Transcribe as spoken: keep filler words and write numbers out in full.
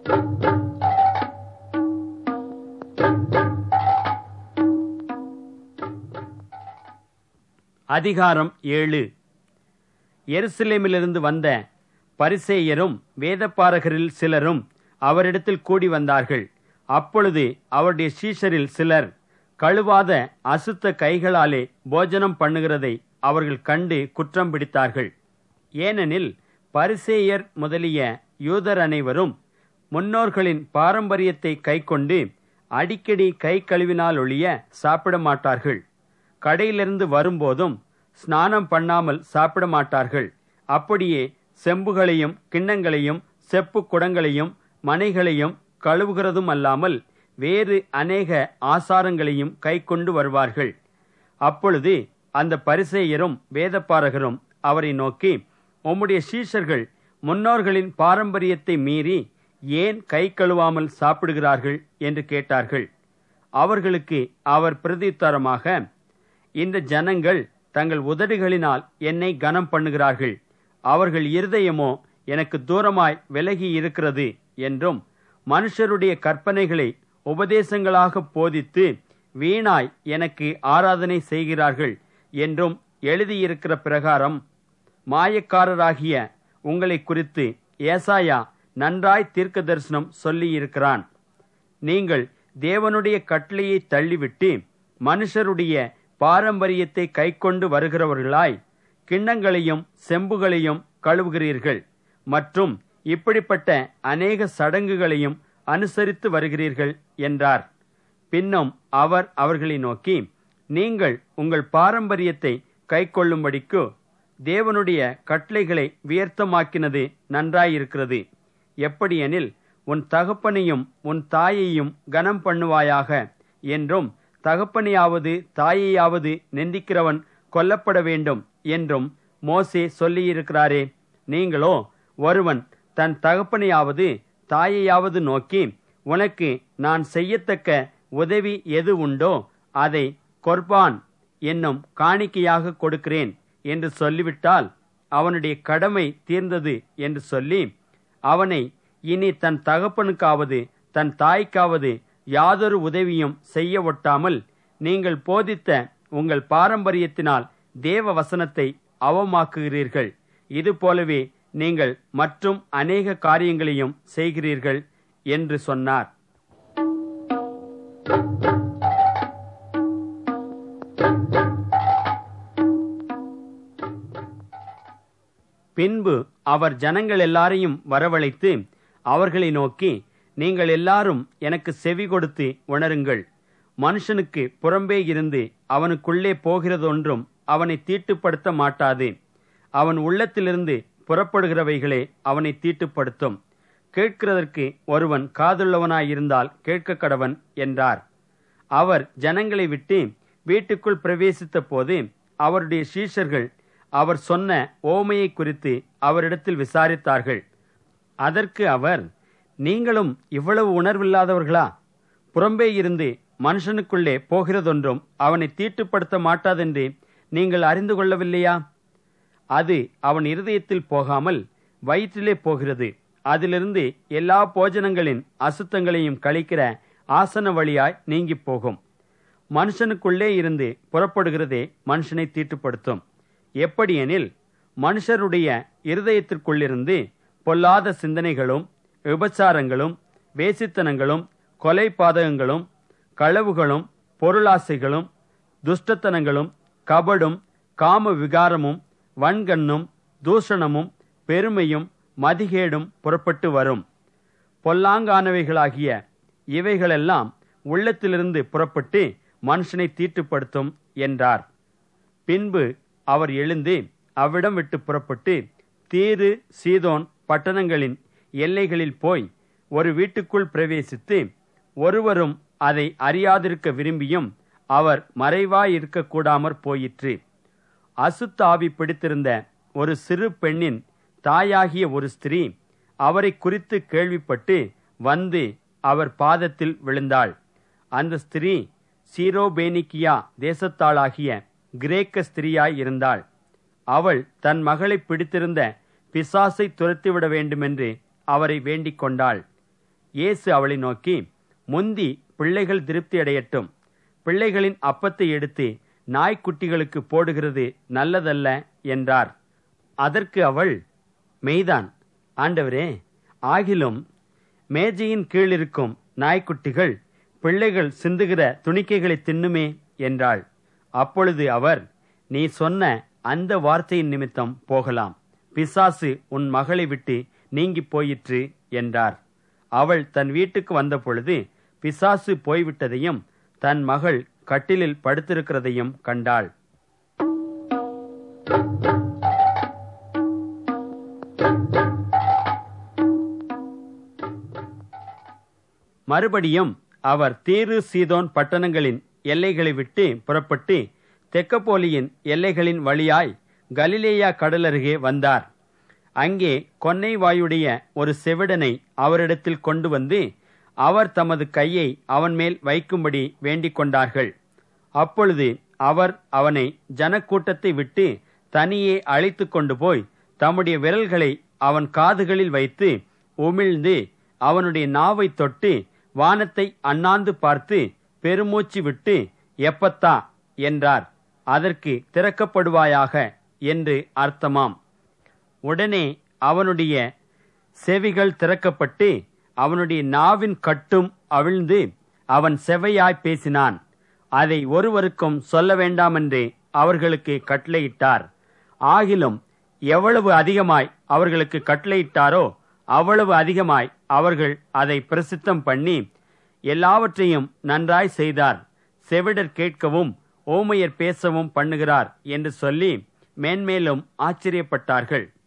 அதிகாரம் ஏழு. எருசலேமிலிருந்து வந்த பரிசேயரும் வேதபாரகரில் சிலரும் அவரிடத்தில் கூடி வந்தார்கள். அப்பொழுது அவருடைய சீஷரில் சிலர் கழுவாத அசுத்த கைகளாலே போஜனம் பண்ணுகிறதை அவர்கள் கண்டு குற்றம் பிடித்தார்கள். ஏனெனில் பரிசேயர் முதலிய யூதர் அனைவரும் முன்னோர்களின் பாரம்பரியத்தை கைக்கொண்டு அடிக்கடி கை கழுவினாலொழிய சாப்பிட மாட்டார்கள். கடையிலிருந்து வரும்போதும் ஸ்நானம் பண்ணாமல் சாப்பிட மாட்டார்கள். அப்படியே செம்புகளையும் கிண்ணங்களையும் செப்பு குடங்களையும் மனைகளையும் கழுவுகிறதும் அல்லாமல் வேறு அநேக ஆசாரங்களையும் கை கொண்டு வருவார்கள். அப்பொழுது அந்த பரிசேயரும் வேதபாரகரும் அவரை நோக்கி, உம்முடைய சீஷர்கள் முன்னோர்களின் பாரம்பரியத்தை மீறி ஏன் கை கழுவாமல் சாப்பிடுகிறார்கள் என்று கேட்டார்கள். அவர்களுக்கு அவர் பிரதியுத்தரமாக, இந்த ஜனங்கள் தங்கள் உதடுகளினால் என்னை கனம் பண்ணுகிறார்கள், அவர்கள் இருதயமோ எனக்கு தூரமாய் விலகி இருக்கிறது என்றும், மனுஷருடைய கற்பனைகளை உபதேசங்களாக போதித்து வீணாய் எனக்கு ஆராதனை செய்கிறார்கள் என்றும் எழுதியிருக்கிற பிரகாரம் மாயக்காரராகிய உங்களை குறித்து ஏசாயா நன்றாய் தீர்க்க தரிசனம் சொல்லியிருக்கிறான். நீங்கள் தேவனுடைய கட்டளையை தள்ளிவிட்டு மனுஷருடைய பாரம்பரியத்தை கைக்கொண்டு வருகிறவர்களாய் கிண்ணங்களையும் செம்புகளையும் கழுவுகிறீர்கள் மற்றும் இப்படிப்பட்ட அநேக சடங்குகளையும் அனுசரித்து வருகிறீர்கள் என்றார். பின்னும் அவர் அவர்களை நோக்கி, நீங்கள் உங்கள் பாரம்பரியத்தை கைக்கொள்ளும்படிக்கு தேவனுடைய கட்டளைகளை வியர்த்தமாக்கினது நன்றாயிருக்கிறது. எப்படியெனில், உன் தகப்பனையும் உன் தாயையும் கனம் பண்ணுவாயாக என்றும், தகப்பனையாவது தாயையாவது நிந்திக்கிறவன் கொல்லப்பட வேண்டும் என்றும் மோசே சொல்லியிருக்கிறாரே. நீங்களோ, ஒருவன் தன் தகப்பனையாவது தாயையாவது நோக்கி, உனக்கு நான் செய்யத்தக்க உதவி எது உண்டோ அதை கொர்பான் என்னும் காணிக்கையாக கொடுக்கிறேன் என்று சொல்லிவிட்டால் அவனுடைய கடமை தீர்ந்தது என்று சொல்லி அவனை இனி தன் தகப்பனுக்காவது தன் தாய்க்காவது யாதொரு உதவியும் செய்ய ஒட்டாமல் நீங்கள் போதித்த உங்கள் பாரம்பரியத்தினால் தேவ வசனத்தை அவமாக்குகிறீர்கள். இது போலவே நீங்கள் மற்றும் அநேக காரியங்களையும் செய்கிறீர்கள் என்று சொன்னார். பின்பு அவர் ஜனங்கள் எல்லாரையும் வரவழைத்து அவர்களை நோக்கி, நீங்கள் எல்லாரும் எனக்கு செவி கொடுத்து உணருங்கள். மனுஷனுக்கு புறம்பே இருந்து அவனுக்குள்ளே போகிறதொன்றும் அவனை தீட்டுப்படுத்த மாட்டாது. அவன் உள்ளத்திலிருந்து புறப்படுகிறவைகளே அவனை தீட்டுப்படுத்தும். கேட்கிறதற்கு ஒருவன் காதுள்ளவனாயிருந்தால் கேட்க கடவன் என்றார். அவர் ஜனங்களை விட்டு வீட்டுக்குள் பிரவேசித்த போது அவருடைய சீஷர்கள் அவர் சொன்ன ஓமையை குறித்து அவரிடத்தில் விசாரித்தார்கள். அதற்கு அவர், நீங்களும் இவ்வளவு உணர்வில்லாதவர்களா? புறம்பே இருந்து மனுஷனுக்குள்ளே போகிறதொன்றும் அவனை தீட்டுப்படுத்த மாட்டாதென்று நீங்கள் அறிந்து கொள்ளவில்லையா? அது அவன் இருதயத்தில் போகாமல் வயிற்றிலே போகிறது. அதிலிருந்து எல்லா போஜனங்களின் அசுத்தங்களையும் கழிக்கிற ஆசன வழியாய் நீங்கி போகும். மனுஷனுக்குள்ளே இருந்து புறப்படுகிறதே மனுஷனை தீட்டுப்படுத்தும். எப்படியெனில், மனுஷருடைய இருதயத்திற்குள்ளிருந்து பொல்லாத சிந்தனைகளும் விபச்சாரங்களும் வேசித்தனங்களும் கொலை பாதகங்களும் களவுகளும் பொருளாசைகளும் துஷ்டத்தனங்களும் கபடும் காம விகாரமும் வன்கண்ணும் தூஷணமும் பெருமையும் மதிகேடும் புறப்பட்டு வரும். பொல்லாங்கானவைகளாகிய இவைகளெல்லாம் உள்ளத்திலிருந்து புறப்பட்டு மனுஷனை தீட்டுப்படுத்தும் என்றார். பின்பு அவர் எழுந்து அவ்விடம் விட்டு புறப்பட்டு தீரு சீதோன் பட்டணங்களின் எல்லைகளில் போய் ஒரு வீட்டுக்குள் பிரவேசித்து ஒருவரும் அதை அறியாதிருக்க விரும்பியும் அவர் மறைவாயிருக்க கூடாமற் போயிற்று. அசுத்த ஆவி பிடித்திருந்த ஒரு சிறு பெண்ணின் தாயாகிய ஒரு ஸ்திரீ அவரை குறித்து கேள்விப்பட்டு வந்து அவர் பாதத்தில் விழுந்தாள். அந்த ஸ்திரீ சீரோபேனிக்கியா தேசத்தாளாகிய கிரேக்க ஸ்திரீயாய் இருந்தாள். அவள் தன் மகளை பிடித்திருந்த பிசாசை துரத்திவிட வேண்டுமென்று அவரை வேண்டிக் கொண்டாள். இயேசு அவளை நோக்கி, முந்தி பிள்ளைகள் திருப்தி அடையட்டும். பிள்ளைகளின் அப்பத்தை எடுத்து நாய்க்குட்டிகளுக்கு போடுகிறது நல்லதல்ல என்றார். அதற்கு அவள், மெய்தான் ஆண்டவரே, ஆகிலும் மேஜையின் கீழிருக்கும் நாய்க்குட்டிகள் பிள்ளைகள் சிந்துகிற துணிக்கைகளை தின்னுமே என்றாள். அப்பொழுது அவர், நீ சொன்ன அந்த வார்த்தையின் நிமித்தம் போகலாம், பிசாசு உன் மகளை விட்டு நீங்கி போயிற்று என்றார். அவள் தன் வீட்டுக்கு வந்த பொழுது பிசாசு போய்விட்டதையும் தன் மகள் கட்டிலில் படுத்திருக்கிறதையும் கண்டாள். மறுபடியும் அவர் தீரு சீதோன் பட்டணங்களின் எல்லைகளை விட்டு புறப்பட்டு தெக்கப்போலியின் எல்லைகளின் வழியாய் கலிலேயா கடலருகே வந்தார். அங்கே கொன்னை வாயுடைய ஒரு செவிடனை அவரிடத்தில் கொண்டு வந்து அவர் தமது கையை அவன் மேல் வைக்கும்படி வேண்டிக் கொண்டார்கள். அப்பொழுது அவர் அவனை ஜனக்கூட்டத்தை விட்டு தனியே அழைத்து கொண்டு போய் தம்முடைய விரல்களை அவன் காதுகளில் வைத்து உமிழ்ந்து அவனுடைய நாவை தொட்டு வானத்தை அண்ணாந்து பார்த்து பெருமூச்சு விட்டு, எப்பத்தா என்றார். அதற்கு திறக்கப்படுவாயாக என்று அர்த்தமாம். உடனே அவனுடைய செவிகள் திறக்கப்பட்டு அவனுடைய நாவின் கட்டும் அவிழ்ந்து அவன் செவையாய் பேசினான். அதை ஒருவருக்கும் சொல்ல வேண்டாமென்று அவர்களுக்கு கட்டளையிட்டார். ஆகிலும் எவ்வளவு அதிகமாய் அவர்களுக்கு கட்டளையிட்டாரோ அவ்வளவு அதிகமாய் அவர்கள் அதை பிரசித்தம் பண்ணி எல்லாவற்றையும் நன்றாய் செய்தார். செவிடர் கேட்கவும் ஊமையர் பேசவும் பண்ணுகிறார் என்று சொல்லி மேன்மேலும் ஆச்சரியப்பட்டார்கள்.